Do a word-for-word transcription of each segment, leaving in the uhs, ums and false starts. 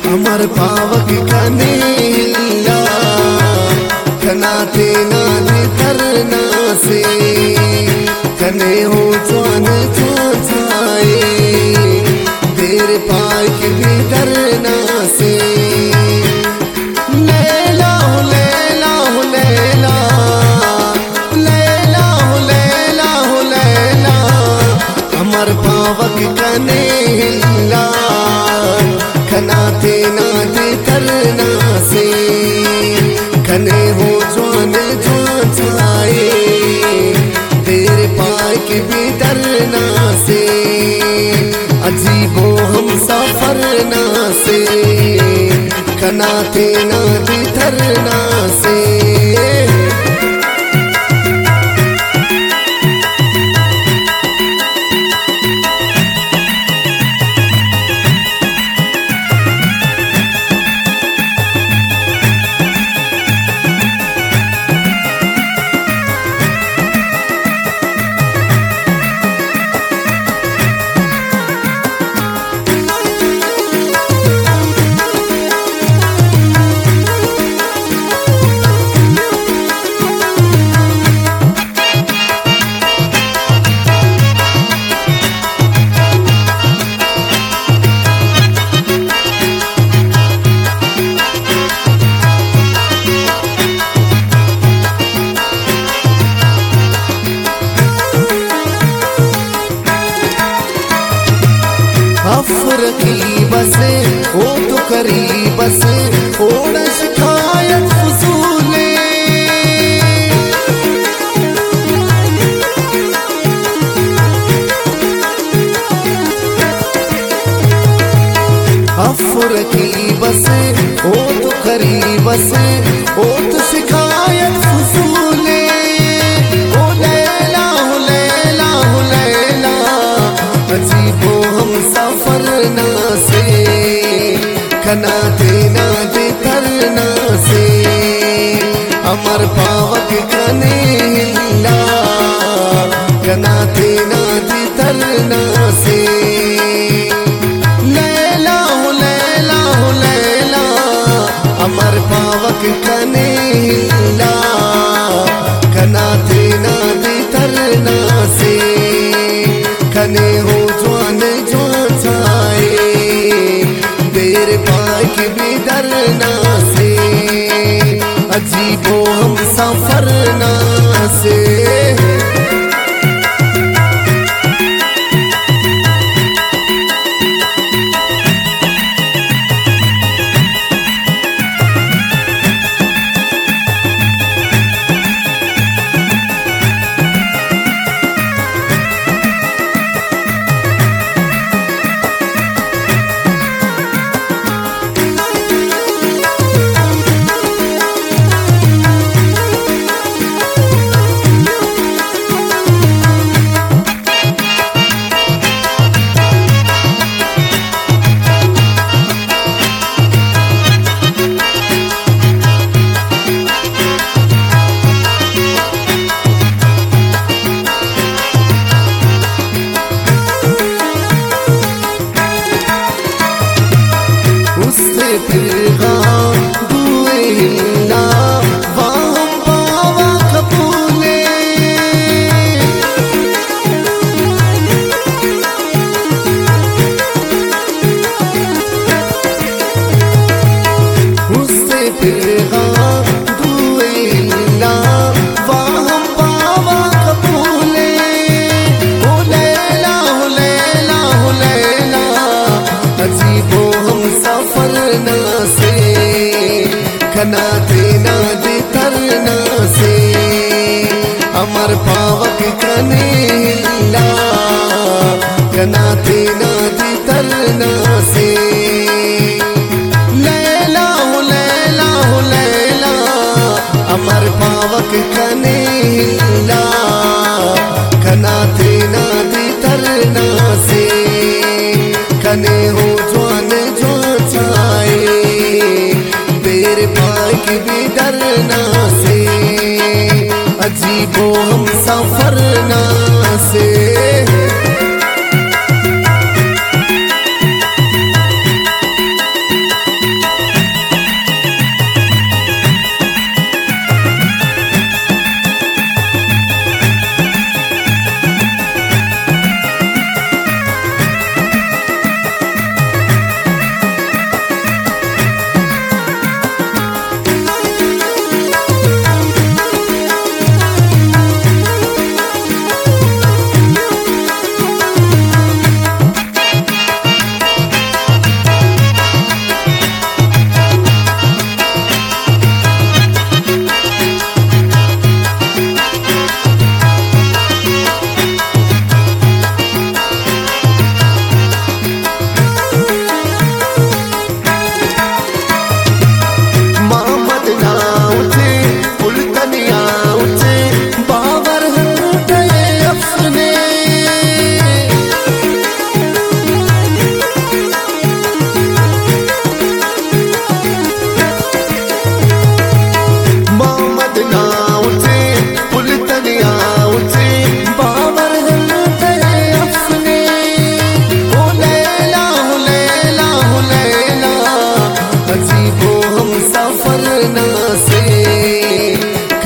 अमर पावक कने हिला कनाते नादे करना से कने हो चौन चौचाए देर पाक भी डरना से लैला हो लैला हो लैला लैला हो लैला हो लैला अमर पावक कने हिला कनाते नादे करना से कने हो जवान चौचाए देर पाक भी डरना से अजीबो हम सफर ना से कनाते नादे करना से अफर की बसे ओ तो करी बसे ओड़ शिकायत फजूले अफर की बसे ओ तो करी बसे ओ तो शिकायत फजूले ओ लैला हो लैला हो लैला अजीबो हम सफर ना से कनाते नादे करना से अमर पावक कने हिला कनाते नादे करना से लैला हो लैला हो लैला अमर पावक कने हिला कनाते नादे करना से कने हो जवान चौचाए देर पाक भी डरना से अजीबो हम सफर ना से कनाते नादे करना से अमर पावक कने हिला कनाते नादे करना से लैला हो लैला हो लैला अमर पावक कने हिला कनाते नादे करना से कने हो जवान चौचाए देर पाक भी डरना से अजीबो हम सफर ना से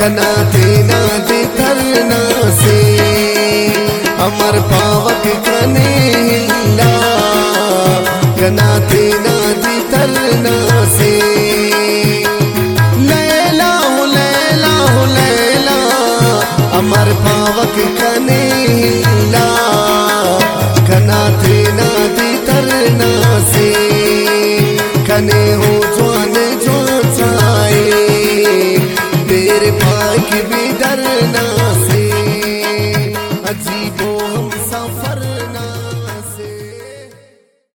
कना तेना दे धरना से अमर पावक कने हिला कना तेना दे धरना से लैला हो लैला हो लैला अमर पावक कने हिला कना तेना दे धरना से कने हो ज्वान ज्वान छाए तेरे पाक भी डरना